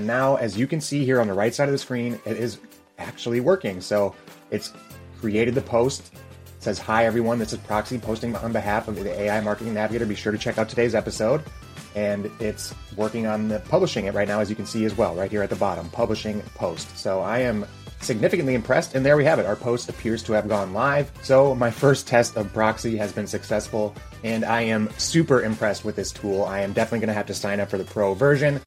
And now, as you can see here on the right side of the screen, it is actually working. So it's created the post. It says, "Hi everyone, this is Proxy posting on behalf of the AI Marketing Navigator. Be sure to check out today's episode." And it's working on the publishing it right now, as you can see as well, right here at the bottom, publishing post. So I am significantly impressed, and there we have it. Our post appears to have gone live. So my first test of Proxy has been successful, and I am super impressed with this tool. I am definitely going to have to sign up for the pro version.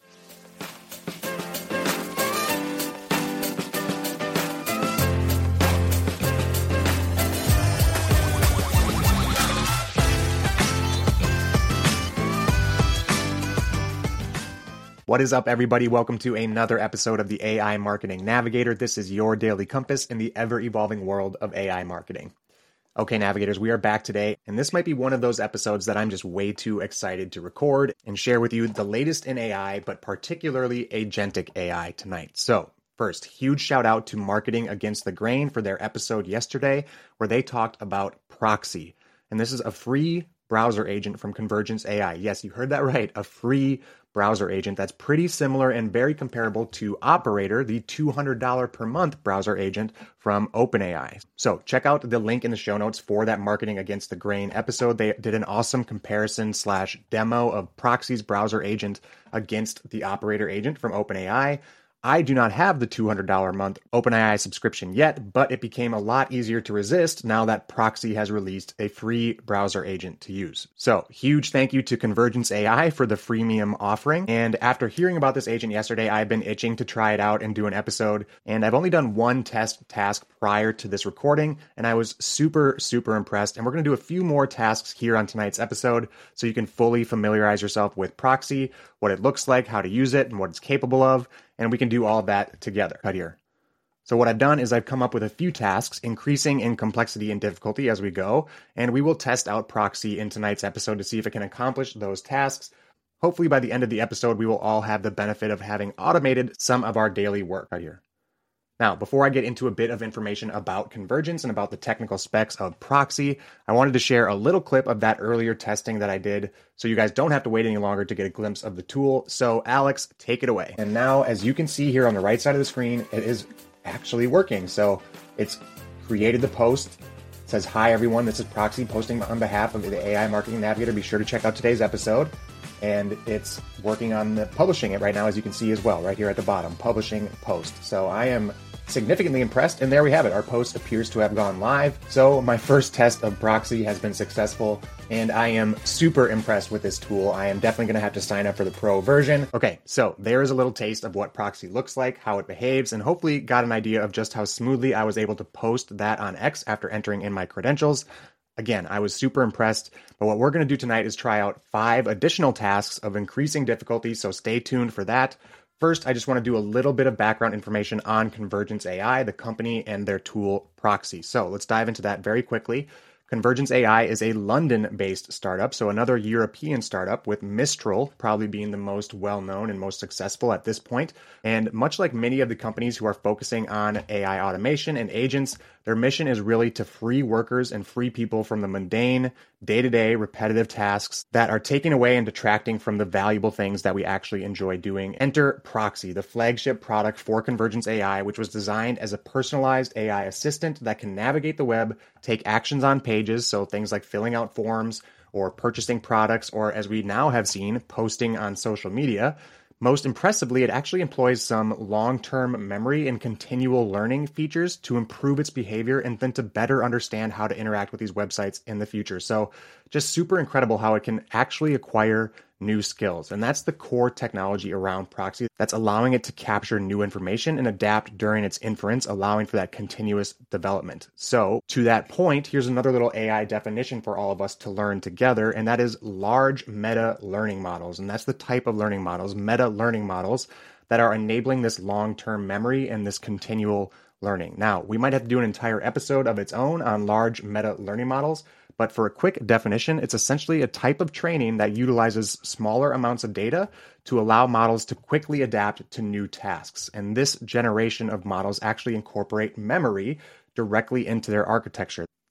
What is up, everybody? Welcome to another episode of the AI Marketing Navigator. This is your daily compass in the ever-evolving world of AI marketing. Okay, Navigators, we are back today, and this might be one of those episodes that I'm just way too excited to record and share with you the latest in AI, but particularly agentic AI tonight. So, first, huge shout out to Marketing Against the Grain for their episode yesterday, where they talked about Proxy. And this is a free browser agent from Convergence AI. Yes, you heard that right, a free browser agent that's pretty similar and very comparable to Operator, the $200 per month browser agent from OpenAI. So check out the link in the show notes for that Marketing Against the Grain episode. They did an awesome comparison/demo of Proxy's browser agent against the Operator agent from OpenAI. I do not have the $200 a month OpenAI subscription yet, but it became a lot easier to resist now that Proxy has released a free browser agent to use. So, huge thank you to Convergence AI for the freemium offering. And after hearing about this agent yesterday, I've been itching to try it out and do an episode. And I've only done one test task prior to this recording, and I was super impressed. And we're going to do a few more tasks here on tonight's episode so you can fully familiarize yourself with Proxy, what it looks like, how to use it, and what it's capable of. And we can do all that together right here. So what I've done is I've come up with a few tasks, increasing in complexity and difficulty as we go, and we will test out Proxy in tonight's episode to see if it can accomplish those tasks. Hopefully by the end of the episode, we will all have the benefit of having automated some of our daily work right here. Now, before I get into a bit of information about Convergence and about the technical specs of Proxy, I wanted to share a little clip of that earlier testing that I did so you guys don't have to wait any longer to get a glimpse of the tool. So Alex, take it away. And now, as you can see here on the right side of the screen, it is actually working. So it's created the post. It says, "Hi everyone, this is Proxy posting on behalf of the AI Marketing Navigator. Be sure to check out today's episode." And it's working on the publishing it right now, as you can see as well, right here at the bottom, publishing post. So I am significantly impressed, and there we have it. Our post appears to have gone live. So my first test of Proxy has been successful, and I am super impressed with this tool. I am definitely going to have to sign up for the pro version. Okay, so there is a little taste of what Proxy looks like, how it behaves, and hopefully got an idea of just how smoothly I was able to post that on X after entering in my credentials. Again, I was super impressed, but what we're going to do tonight is try out 5 additional tasks of increasing difficulty, so stay tuned for that. First, I just want to do a little bit of background information on Convergence AI, the company, and their tool Proxy. So let's dive into that very quickly. Convergence AI is a London-based startup, so another European startup, with Mistral probably being the most well-known and most successful at this point. And much like many of the companies who are focusing on AI automation and agents, their mission is really to free workers and free people from the mundane, day-to-day repetitive tasks that are taking away and detracting from the valuable things that we actually enjoy doing. Enter Proxy, the flagship product for Convergence AI, which was designed as a personalized AI assistant that can navigate the web, take actions on pages, so things like filling out forms or purchasing products, or as we now have seen, posting on social media. Most impressively, it actually employs some long-term memory and continual learning features to improve its behavior and then to better understand how to interact with these websites in the future. So just super incredible how it can actually acquire new skills. And that's the core technology around Proxy that's allowing it to capture new information and adapt during its inference, allowing for that continuous development. So to that point, here's another little AI definition for all of us to learn together, and that is large meta learning models. And that's the type of learning models, meta learning models, that are enabling this long-term memory and this continual learning. Now, we might have to do an entire episode of its own on large meta learning models, but for a quick definition, it's essentially a type of training that utilizes smaller amounts of data to allow models to quickly adapt to new tasks. And this generation of models actually incorporate memory directly into their architecture.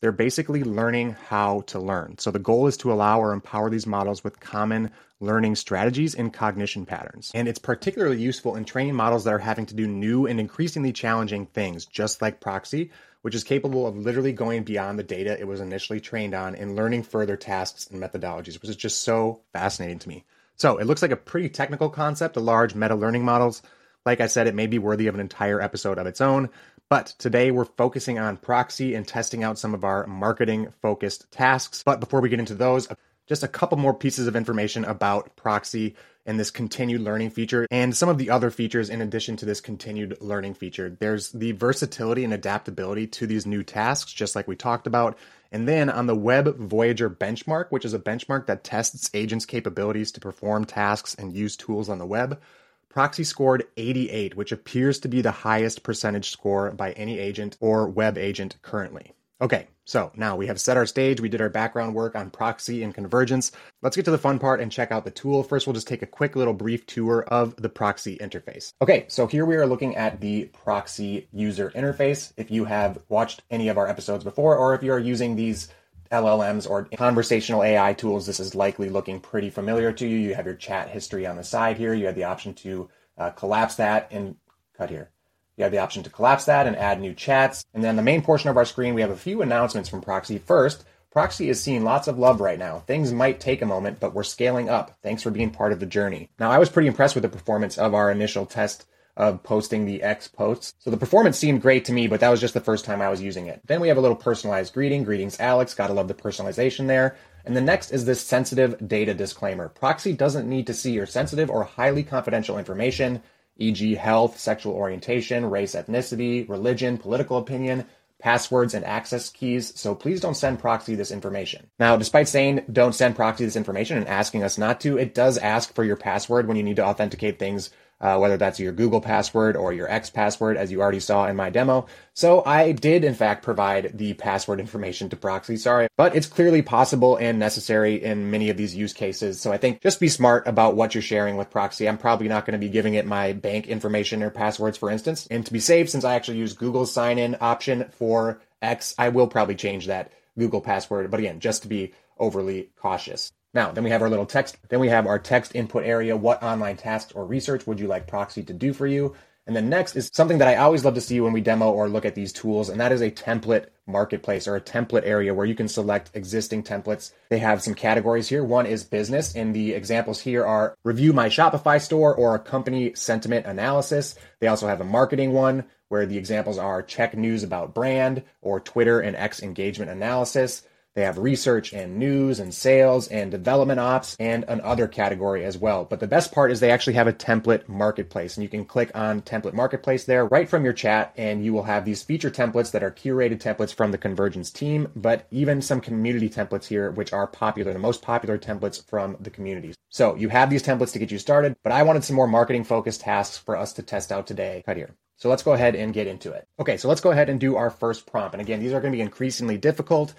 They're basically learning how to learn. So the goal is to allow or empower these models with common learning strategies and cognition patterns. And it's particularly useful in training models that are having to do new and increasingly challenging things, just like Proxy, which is capable of literally going beyond the data it was initially trained on and learning further tasks and methodologies, which is just so fascinating to me. So it looks like a pretty technical concept, the large meta-learning models. Like I said, it may be worthy of an entire episode of its own, but today we're focusing on Proxy and testing out some of our marketing-focused tasks. But before we get into those, just a couple more pieces of information about Proxy and this continued learning feature and some of the other features in addition to this continued learning feature. There's the versatility and adaptability to these new tasks, just like we talked about. And then on the Web Voyager benchmark, which is a benchmark that tests agents' capabilities to perform tasks and use tools on the web, Proxy scored 88, which appears to be the highest percentage score by any agent or web agent currently. Okay, so now we have set our stage. We did our background work on Proxy and convergence. Let's get to the fun part and check out the tool. First, we'll just take a quick little brief tour of the Proxy interface. Okay, so here we are looking at the Proxy user interface. If you have watched any of our episodes before, or if you are using these LLMs or conversational AI tools, this is likely looking pretty familiar to you. You have your chat history on the side here. You have the option to collapse that and cut here. You have the option to collapse that and add new chats. And then the main portion of our screen, we have a few announcements from Proxy. First, Proxy is seeing lots of love right now. Things might take a moment, but we're scaling up. Thanks for being part of the journey. Now, I was pretty impressed with the performance of our initial test of posting the X posts. So the performance seemed great to me, but that was just the first time I was using it. Then we have a little personalized greeting. Greetings, Alex. Gotta love the personalization there. And the next is this sensitive data disclaimer. Proxy doesn't need to see your sensitive or highly confidential information, e.g. health, sexual orientation, race, ethnicity, religion, political opinion, passwords, and access keys. So please don't send Proxy this information. Now, despite saying don't send Proxy this information and asking us not to, it does ask for your password when you need to authenticate things, whether that's your Google password or your X password, as you already saw in my demo. So I did, in fact, provide the password information to Proxy, sorry, but it's clearly possible and necessary in many of these use cases. So I think just be smart about what you're sharing with Proxy. I'm probably not going to be giving it my bank information or passwords, for instance. And to be safe, since I actually use Google's sign-in option for X, I will probably change that Google password. But again, just to be overly cautious. Now, then we have our little text. Then we have our text input area. What online tasks or research would you like Proxy to do for you? And then next is something that I always love to see when we demo or look at these tools, and that is a template marketplace or a template area where you can select existing templates. They have some categories here. One is business, and the examples here are review my Shopify store or a company sentiment analysis. They also have a marketing one where the examples are check news about brand or Twitter and X engagement analysis. They have research and news and sales and development ops and an other category as well. But the best part is they actually have a template marketplace, and you can click on template marketplace there right from your chat, and you will have these feature templates that are curated templates from the Convergence team, but even some community templates here, which are popular, the most popular templates from the communities. So you have these templates to get you started, but I wanted some more marketing focused tasks for us to test out today. Cut here. So let's go ahead and get into it. Okay, so let's go ahead and do our first prompt. And again, these are going to be increasingly difficult.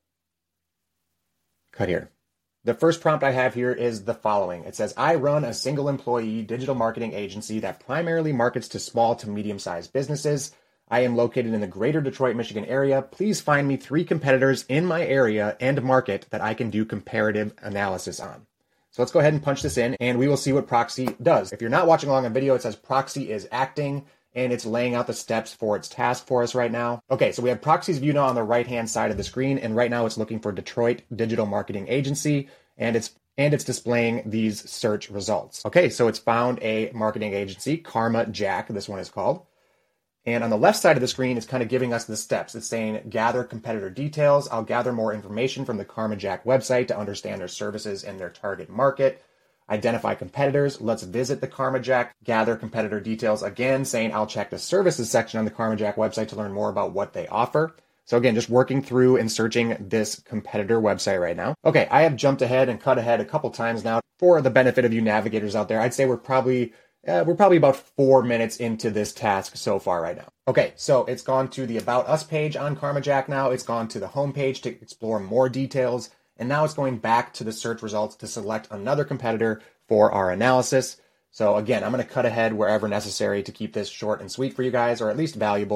Cut here. The first prompt I have here is the following. It says, I run a single employee digital marketing agency that primarily markets to small to medium-sized businesses. I am located in the greater Detroit, Michigan area. Please find me 3 competitors in my area and market that I can do comparative analysis on. So let's go ahead and punch this in and we will see what Proxy does. If you're not watching along on video, it says Proxy is acting, and it's laying out the steps for its task for us right now. Okay, so we have Proxy's view now on the right-hand side of the screen, and right now it's looking for Detroit Digital Marketing Agency, and it's displaying these search results. Okay, so it's found a marketing agency, Karma Jack, this one is called. And on the left side of the screen, it's kind of giving us the steps. It's saying, gather competitor details. I'll gather more information from the Karma Jack website to understand their services and their target market. Identify competitors. Let's visit the Karma Jack. Gather competitor details. Again, saying I'll check the services section on the Karma Jack website to learn more about what they offer. So again, just working through and searching this competitor website right now. Okay, I have jumped ahead and cut ahead a couple times now. For the benefit of you navigators out there, I'd say we're probably about 4 minutes into this task so far right now. Okay, so it's gone to the About Us page on Karma Jack now. It's gone to the home page to explore more details. And now it's going back to the search results to select another competitor for our analysis. So again, I'm going to cut ahead wherever necessary to keep this short and sweet for you guys, or at least valuable.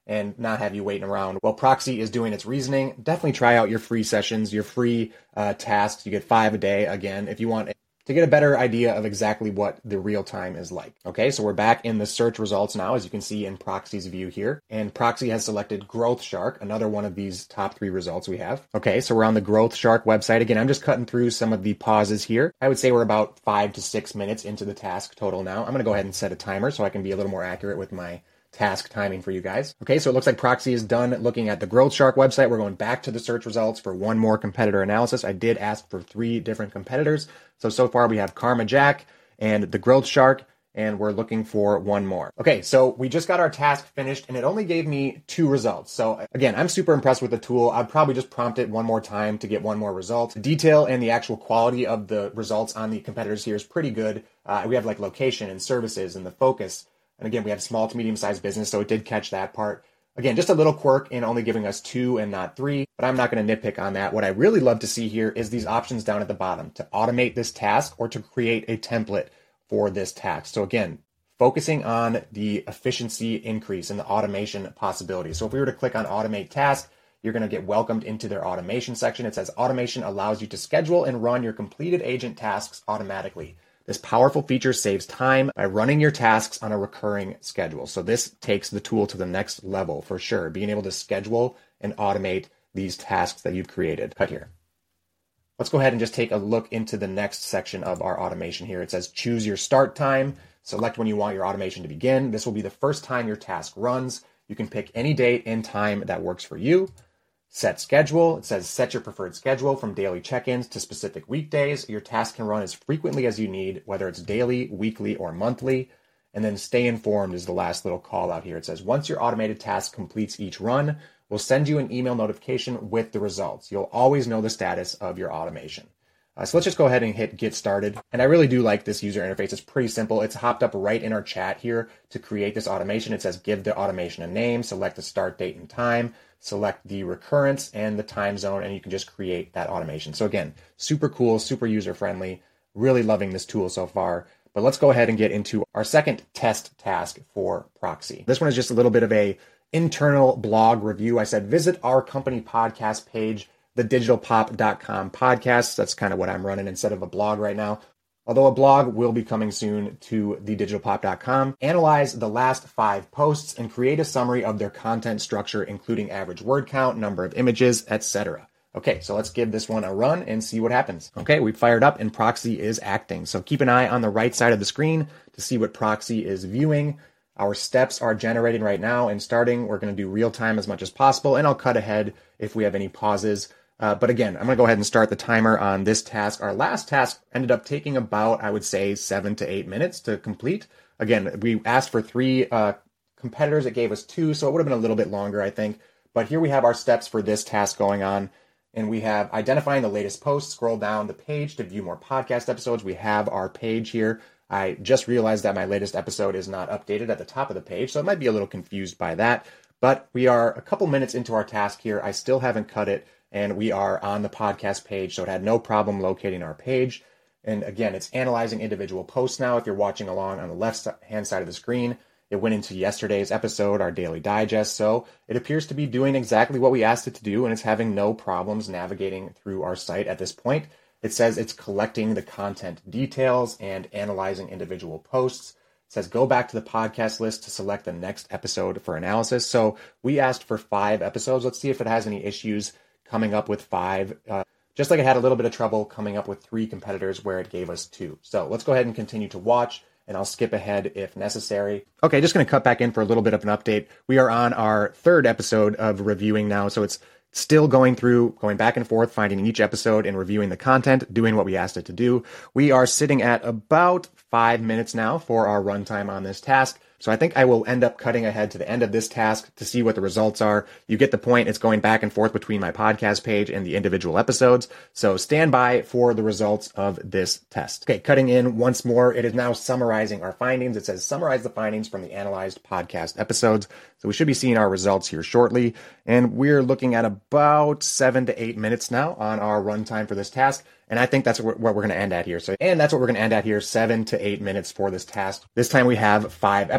and not have you waiting around while Proxy is doing its reasoning. Definitely try out your free sessions, your free tasks. You get 5 a day, again, if you want to get a better idea of exactly what the real time is like. Okay, so we're back in the search results now, as you can see in Proxy's view here. And Proxy has selected Growth Shark, another one of these top 3 results we have. Okay, so we're on the Growth Shark website. Again, I'm just cutting through some of the pauses here. I would say we're about 5 to 6 minutes into the task total now. I'm gonna go ahead and set a timer so I can be a little more accurate with my task timing for you guys. Okay, so it looks like Proxy is done looking at the Growth Shark website. We're going back to the search results for one more competitor analysis. I did ask for 3 different competitors. So far we have Karma Jack and the Growth Shark, and we're looking for one more. Okay, so we just got our task finished, and it only gave me 2 results. So again, I'm super impressed with the tool. I'd probably just prompt it one more time to get one more result. The detail and the actual quality of the results on the competitors here is pretty good. We have like location and services and the focus. And again, we have small to medium-sized business, so it did catch that part. Again, just a little quirk in only giving us 2 and not 3, but I'm not going to nitpick on that. What I really love to see here is these options down at the bottom to automate this task or to create a template for this task. So again, focusing on the efficiency increase and the automation possibility. So if we were to click on Automate Task, you're going to get welcomed into their automation section. It says automation allows you to schedule and run your completed agent tasks automatically. This powerful feature saves time by running your tasks on a recurring schedule. So this takes the tool to the next level for sure, being able to schedule and automate these tasks that you've created. Cut here. Let's go ahead and just take a look into the next section of our automation here. It says choose your start time. Select when you want your automation to begin. This will be the first time your task runs. You can pick any date and time that works for you. Set schedule. It says set your preferred schedule from daily check-ins to specific weekdays. Your task can run as frequently as you need, whether it's daily, weekly, or monthly. And then stay informed is the last little call out here. It says once your automated task completes each run, we'll send you an email notification with the results. You'll always know the status of your automation. So let's just go ahead and hit get started. And I really do like this user interface. It's pretty simple. It's hopped up right in our chat here to create this automation. It says give the automation a name, select the start date and time, select the recurrence and the time zone, and you can just create that automation. So again, super cool, super user-friendly. Really loving this tool so far. But let's go ahead and get into our second test task for Proxy. This one is just a little bit of a internal blog review. I said visit our company podcast page, thedigitalpop.com podcast. That's kind of what I'm running instead of a blog right now. Although a blog will be coming soon to thedigitalpop.com. Analyze the last 5 posts and create a summary of their content structure, including average word count, number of images, etc. Okay, so let's give this one a run and see what happens. Okay, we fired up and Proxy is acting. So keep an eye on the right side of the screen to see what Proxy is viewing. Our steps are generating right now and starting. We're going to do real time as much as possible, and I'll cut ahead if we have any pauses. But again, I'm going to go ahead and start the timer on this task. Our last task ended up taking about, I would say, 7 to 8 minutes to complete. Again, we asked for 3 competitors. It gave us 2, so it would have been a little bit longer, I think. But here we have our steps for this task going on. And we have identifying the latest post. Scroll down the page to view more podcast episodes. We have our page here. I just realized that my latest episode is not updated at the top of the page, so I might be a little confused by that. But we are a couple minutes into our task here. I still haven't cut it, and we are on the podcast page, so it had no problem locating our page. And again, it's analyzing individual posts now. If you're watching along on the left-hand side of the screen, it went into yesterday's episode, our daily digest. So it appears to be doing exactly what we asked it to do, and it's having no problems navigating through our site at this point. It says it's collecting the content details and analyzing individual posts. It says go back to the podcast list to select the next episode for analysis. So we asked for 5 episodes. Let's see if it has any issues coming up with 5. Just like it had a little bit of trouble coming up with 3 competitors where it gave us 2. So let's go ahead and continue to watch, and I'll skip ahead if necessary. Okay, just going to cut back in for a little bit of an update. We are on our 3rd episode of reviewing now, so it's still going back and forth, finding each episode and reviewing the content, doing what we asked it to do. We are sitting at about 5 minutes now for our runtime on this task. So I think I will end up cutting ahead to the end of this task to see what the results are. You get the point. It's going back and forth between my podcast page and the individual episodes. So stand by for the results of this test. Okay, cutting in once more. It is now summarizing our findings. It says summarize the findings from the analyzed podcast episodes. So we should be seeing our results here shortly. And we're looking at about 7 to 8 minutes now on our runtime for this task. And I think that's what we're going to end at here. And that's what we're going to end at here, 7 to 8 minutes for this task. This time we have 5 episodes.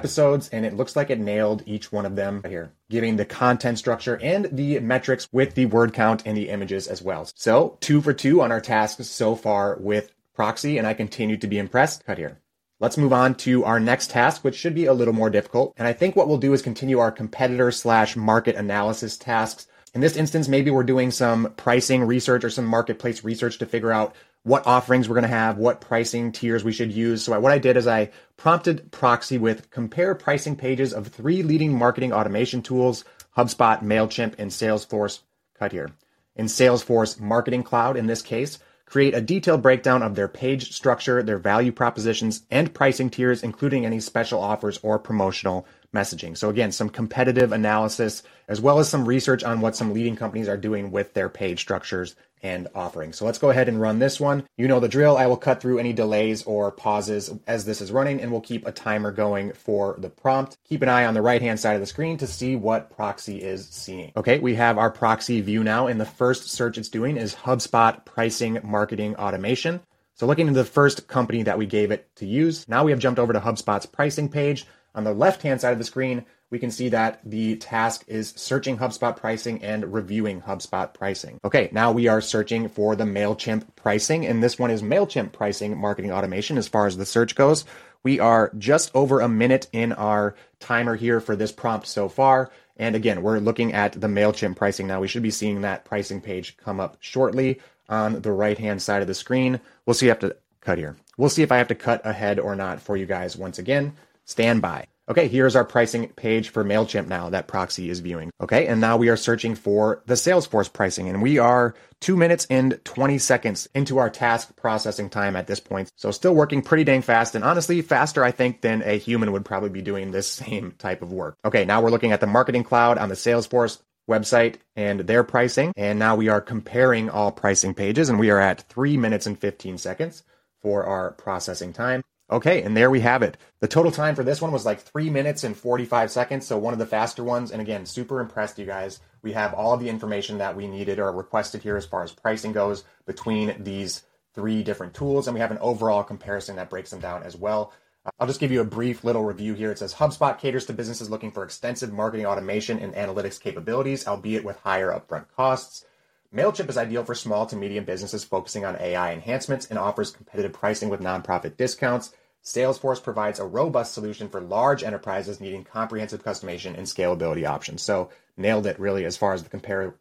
episodes, and it looks like it nailed each one of them right here, giving the content structure and the metrics with the word count and the images as well. So 2 for 2 on our tasks so far with Proxy, and I continue to be impressed. Cut here. Let's move on to our next task, which should be a little more difficult. And I think what we'll do is continue our competitor/market analysis tasks. In this instance, maybe we're doing some pricing research or some marketplace research to figure out what offerings we're going to have, what pricing tiers we should use. So what I did is I prompted Proxy with compare pricing pages of 3 leading marketing automation tools, HubSpot, MailChimp, and Salesforce. Cut here. In Salesforce Marketing Cloud, in this case, create a detailed breakdown of their page structure, their value propositions, and pricing tiers, including any special offers or promotional messaging. So again, some competitive analysis, as well as some research on what some leading companies are doing with their page structures and offerings. So let's go ahead and run this one. You know the drill. I will cut through any delays or pauses as this is running, and we'll keep a timer going for the prompt. Keep an eye on the right-hand side of the screen to see what Proxy is seeing. Okay, we have our Proxy view now, and the first search it's doing is HubSpot Pricing Marketing Automation. So looking into the first company that we gave it to use, now we have jumped over to HubSpot's pricing page. On the left-hand side of the screen, we can see that the task is searching HubSpot pricing and reviewing HubSpot pricing. Okay, now we are searching for the MailChimp pricing, and this one is MailChimp Pricing Marketing Automation as far as the search goes. We are just over a minute in our timer here for this prompt so far. And again, we're looking at the MailChimp pricing now. We should be seeing that pricing page come up shortly on the right-hand side of the screen. We'll see if I have to cut here. We'll see if I have to cut ahead or not for you guys once again. Stand by. Okay, here's our pricing page for MailChimp now that Proxy is viewing. Okay, and now we are searching for the Salesforce pricing, and we are 2 minutes and 20 seconds into our task processing time at this point. So still working pretty dang fast, and honestly, faster, I think, than a human would probably be doing this same type of work. Okay, now we're looking at the Marketing Cloud on the Salesforce website and their pricing, and now we are comparing all pricing pages, and we are at 3 minutes and 15 seconds for our processing time. Okay, and there we have it. The total time for this one was like 3 minutes and 45 seconds, so one of the faster ones. And again, super impressed, you guys. We have all of the information that we needed or requested here as far as pricing goes between these 3 different tools, and we have an overall comparison that breaks them down as well. I'll just give you a brief little review here. It says HubSpot caters to businesses looking for extensive marketing automation and analytics capabilities, albeit with higher upfront costs. MailChimp is ideal for small to medium businesses focusing on AI enhancements and offers competitive pricing with nonprofit discounts. Salesforce provides a robust solution for large enterprises needing comprehensive customization and scalability options. So nailed it really as far as the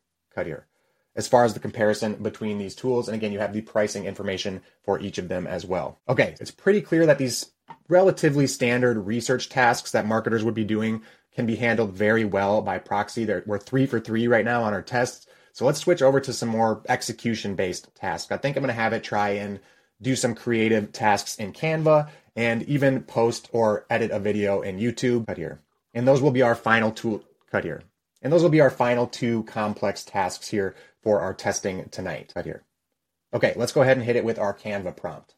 as far as the comparison between these tools. And again, you have the pricing information for each of them as well. Okay, it's pretty clear that these relatively standard research tasks that marketers would be doing can be handled very well by Proxy. We're 3 for 3 right now on our tests. So let's switch over to some more execution-based tasks. I think I'm going to have it try and do some creative tasks in Canva and even post or edit a video in YouTube. Cut here. And those will be our final tool. Cut here. And those will be our final 2 complex tasks here for our testing tonight. Cut here. Okay, let's go ahead and hit it with our Canva prompt.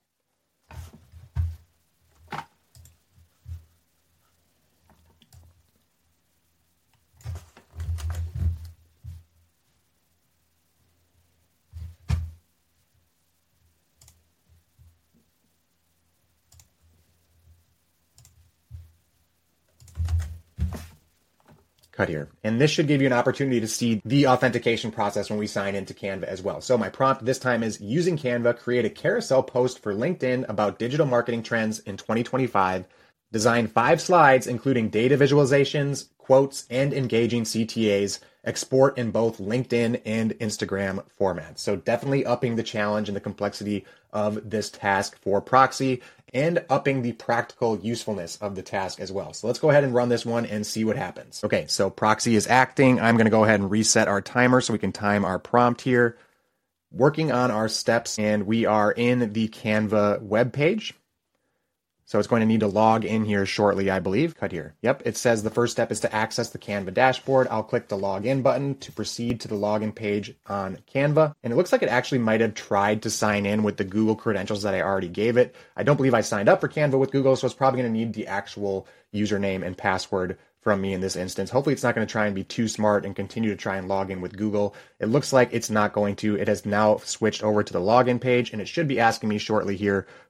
Cut here. And this should give you an opportunity to see the authentication process when we sign into Canva as well. So my prompt this time is using Canva, create a carousel post for LinkedIn about digital marketing trends in 2025. Design 5 slides, including data visualizations, quotes, and engaging CTAs. Export in both LinkedIn and Instagram formats. So definitely upping the challenge and the complexity of this task for Proxy and upping the practical usefulness of the task as well. So let's go ahead and run this one and see what happens. Okay, so Proxy is acting. I'm going to go ahead and reset our timer so we can time our prompt here. Working on our steps, and we are in the Canva web page. So it's going to need to log in here shortly, I believe. Cut here. Yep, it says the first step is to access the Canva dashboard. I'll click the login button to proceed to the login page on Canva. And it looks like it actually might have tried to sign in with the Google credentials that I already gave it. I don't believe I signed up for Canva with Google, so it's probably going to need the actual username and password from me in this instance. Hopefully it's not going to try and be too smart and continue to try and log in with Google. It looks like it's not going to. It has now switched over to the login page, and it should be asking me shortly here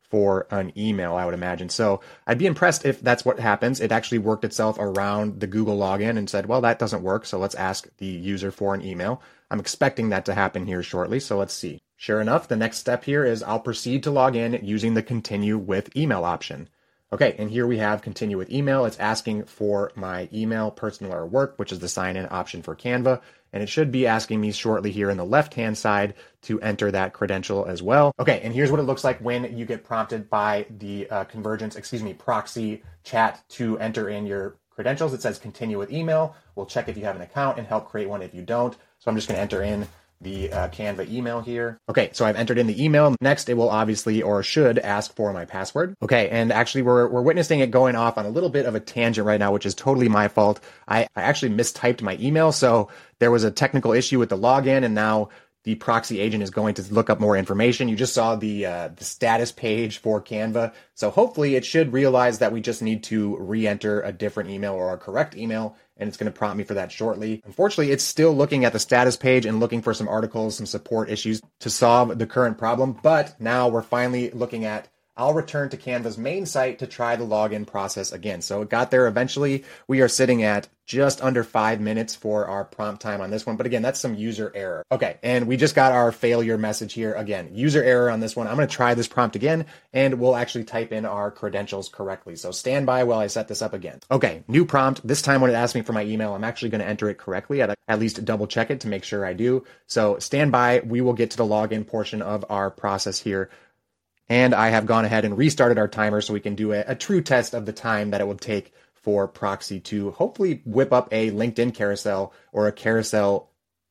for an email, I would imagine. So I'd be impressed if that's what happens. It actually worked itself around the Google login and said, well, that doesn't work. So let's ask the user for an email. I'm expecting that to happen here shortly. So let's see. Sure enough, the next step here is I'll proceed to log in using the continue with email option. Okay, and here we have continue with email. It's asking for my email, personal or work, which is the sign-in option for Canva. And it should be asking me shortly here in the left-hand side to enter that credential as well. Okay, and here's what it looks like when you get prompted by the proxy chat to enter in your credentials. It says continue with email. We'll check if you have an account and help create one if you don't. So I'm just going to enter in the Canva email here. Okay, so I've entered in the email. Next, it will obviously or should ask for my password. Okay, and actually we're witnessing it going off on a little bit of a tangent right now, which is totally my fault. I actually mistyped my email, so there was a technical issue with the login, and now the proxy agent is going to look up more information. You just saw the status page for Canva. So hopefully it should realize that we just need to re-enter a different email or a correct email, and it's going to prompt me for that shortly. Unfortunately, it's still looking at the status page and looking for some articles, some support issues to solve the current problem. But now we're finally looking at I'll return to Canva's main site to try the login process again. So it got there eventually. We are sitting at just under 5 minutes for our prompt time on this one. But again, that's some user error. Okay, and we just got our failure message here. Again, user error on this one. I'm going to try this prompt again, and we'll actually type in our credentials correctly. So stand by while I set this up again. Okay, new prompt. This time when it asks me for my email, I'm actually going to enter it correctly. At least double check it to make sure I do. So stand by. We will get to the login portion of our process here. And I have gone ahead and restarted our timer so we can do a true test of the time that it would take for Proxy to hopefully whip up a LinkedIn carousel or a carousel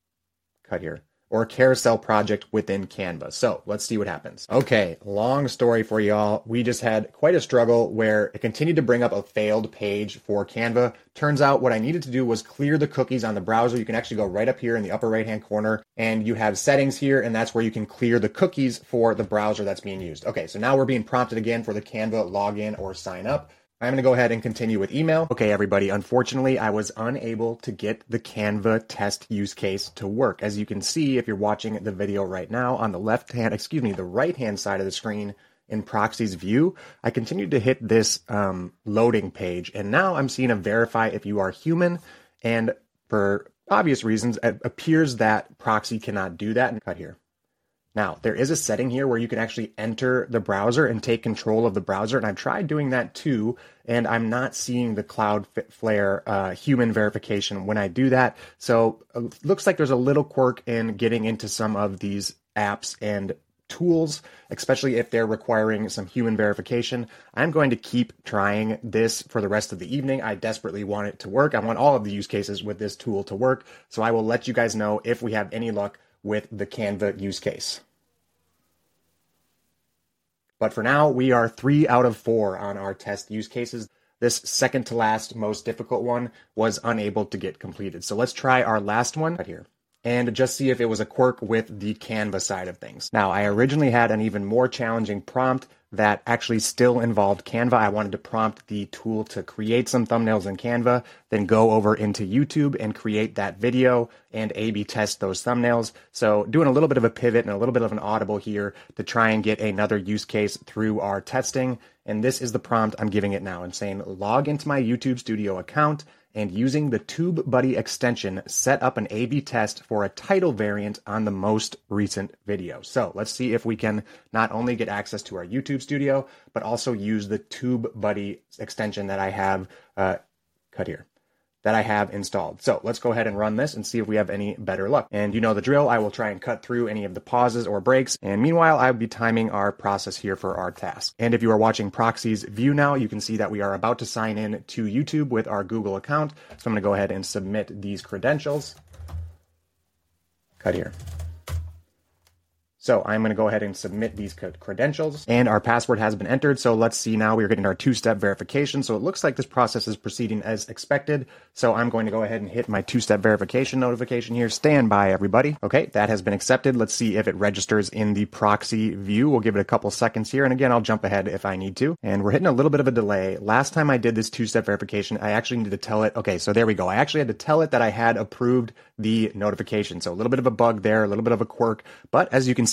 or a carousel project within Canva. So let's see what happens. Okay, long story for y'all. We just had quite a struggle where it continued to bring up a failed page for Canva. Turns out what I needed to do was clear the cookies on the browser. You can actually go right up here in the upper right-hand corner and you have settings here, and that's where you can clear the cookies for the browser that's being used. Okay, so now we're being prompted again for the Canva login or sign up. I'm going to go ahead and continue with email. Okay, everybody, unfortunately, I was unable to get the Canva test use case to work. As you can see, if you're watching the video right now on the the right-hand side of the screen in Proxy's view, I continued to hit this loading page, and now I'm seeing a verify if you are human, and for obvious reasons, it appears that Proxy cannot do that. And cut here. Now, there is a setting here where you can actually enter the browser and take control of the browser, and I've tried doing that too, and I'm not seeing the Cloudflare human verification when I do that. So it looks like there's a little quirk in getting into some of these apps and tools, especially if they're requiring some human verification. I'm going to keep trying this for the rest of the evening. I desperately want it to work. I want all of the use cases with this tool to work, so I will let you guys know if we have any luck with the Canva use case. But for now, we are 3 out of 4 on our test use cases. This second to last most difficult one was unable to get completed. So let's try our last one right here and just see if it was a quirk with the Canva side of things. Now, I originally had an even more challenging prompt that actually still involved Canva. I wanted to prompt the tool to create some thumbnails in Canva, then go over into YouTube and create that video and A/B test those thumbnails. So doing a little bit of a pivot and a little bit of an audible here to try and get another use case through our testing. And this is the prompt I'm giving it now. I'm saying log into my YouTube Studio account and using the TubeBuddy extension, set up an A/B test for a title variant on the most recent video. So let's see if we can not only get access to our YouTube Studio, but also use the TubeBuddy extension that I have that I have installed. So let's go ahead and run this and see if we have any better luck. And you know the drill, I will try and cut through any of the pauses or breaks. And meanwhile, I'll be timing our process here for our task. And if you are watching Proxy's view now, you can see that we are about to sign in to YouTube with our Google account. So I'm gonna go ahead and submit these credentials. Cut here. So I'm going to go ahead and submit these credentials, and our password has been entered. So let's see now, we're getting our 2-step verification. So it looks like this process is proceeding as expected. So I'm going to go ahead and hit my 2-step verification notification here. Stand by, everybody. Okay, that has been accepted. Let's see if it registers in the Proxy view. We'll give it a couple seconds here. And again, I'll jump ahead if I need to. And we're hitting a little bit of a delay. Last time I did this 2-step verification, I actually needed to tell it, okay, so there we go. I actually had to tell it that I had approved the notification. So a little bit of a bug there, a little bit of a quirk. But as you can see,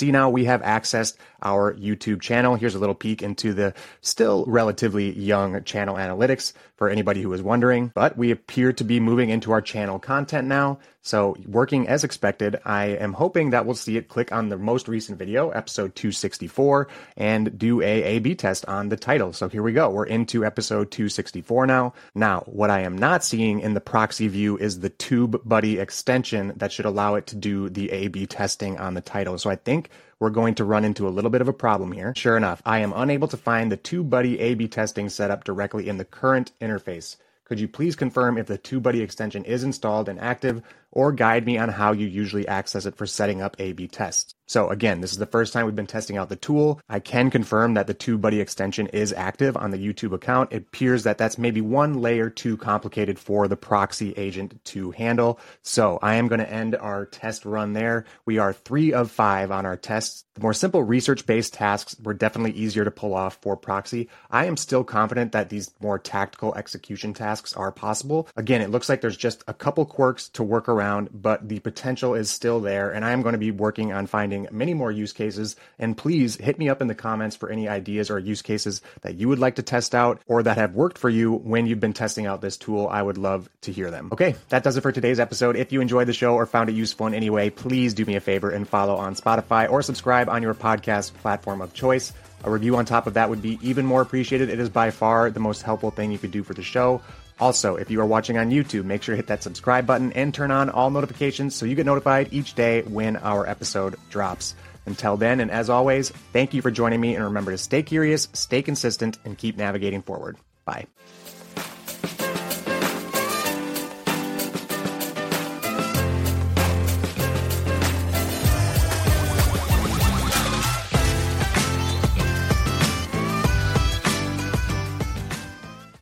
see now, we have accessed our YouTube channel. Here's a little peek into the still relatively young channel analytics for anybody who was wondering, but we appear to be moving into our channel content now. So working as expected, I am hoping that we'll see it click on the most recent video, episode 264, and do a A/B test on the title. So here we go. We're into episode 264 now. Now, what I am not seeing in the proxy view is the TubeBuddy extension that should allow it to do the A/B testing on the title. So I think we're going to run into a little bit of a problem here. Sure enough, I am unable to find the TubeBuddy A/B testing setup directly in the current interface. Could you please confirm if the TubeBuddy extension is installed and active, or guide me on how you usually access it for setting up A/B tests? So again, this is the first time we've been testing out the tool. I can confirm that the TubeBuddy extension is active on the YouTube account. It appears that that's maybe one layer too complicated for the proxy agent to handle. So I am going to end our test run there. We are 3 of 5 on our tests. The more simple research-based tasks were definitely easier to pull off for proxy. I am still confident that these more tactical execution tasks are possible. Again, it looks like there's just a couple quirks to work around, but the potential is still there, and I am going to be working on finding many more use cases. And please hit me up in the comments for any ideas or use cases that you would like to test out or that have worked for you when you've been testing out this tool. I would love to hear them. Okay, that does it for today's episode. If you enjoyed the show or found it useful in any way, please do me a favor and follow on Spotify or subscribe on your podcast platform of choice. A review on top of that would be even more appreciated. It is by far the most helpful thing you could do for the show. Also, if you are watching on YouTube, make sure to hit that subscribe button and turn on all notifications so you get notified each day when our episode drops. Until then, and as always, thank you for joining me, and remember to stay curious, stay consistent, and keep navigating forward. Bye.